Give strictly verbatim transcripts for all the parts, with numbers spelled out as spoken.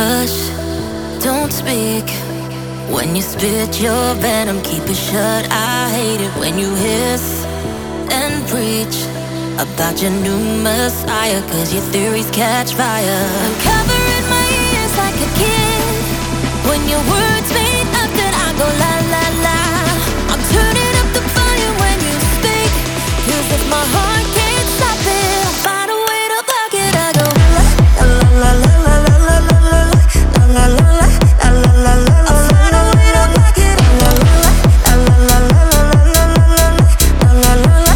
Hush, don't speak. When you spit your venom, keep it shut. I hate it when you hiss and preach about your new messiah, cause your theories catch fire. I'm covering my ears like a kid. When your words mean nothing, I go la la la. I'm turning up the volume when you speak, cause if my heart can't stop it, I'll find a way to block it. I go la la la la la la la la la la la la la la la. I'll find a way to block it. La la la la la la la la la la la la.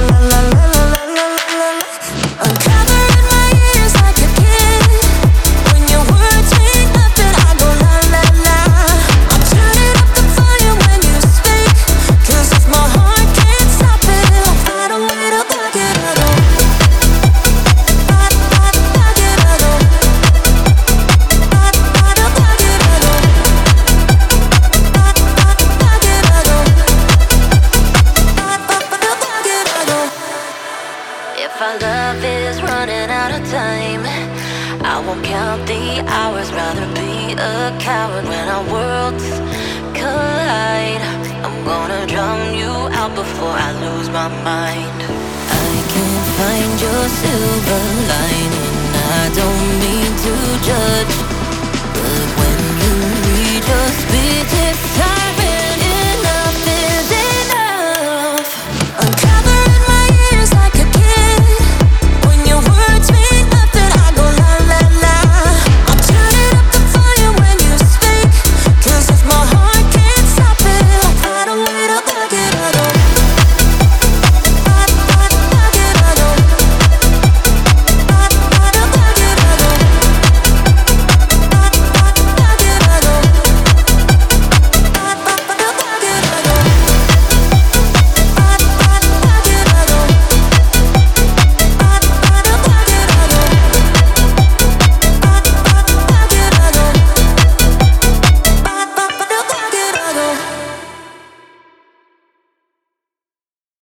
I'm covering my ears like a kid. When your words mean nothing, I go la la la. I'm turning up the volume when you speak, cause if my heart can't stop it, I'll find a way to block it. I go block, block, block it. I go block, block, block it. I go block, block, block it. I go block, block, block it. I go. If our love is running out of time, I won't count the hours, rather be a coward when our worlds collide. I'm gonna drown you out before I lose my mind. I can't find your silver lining, I don't mean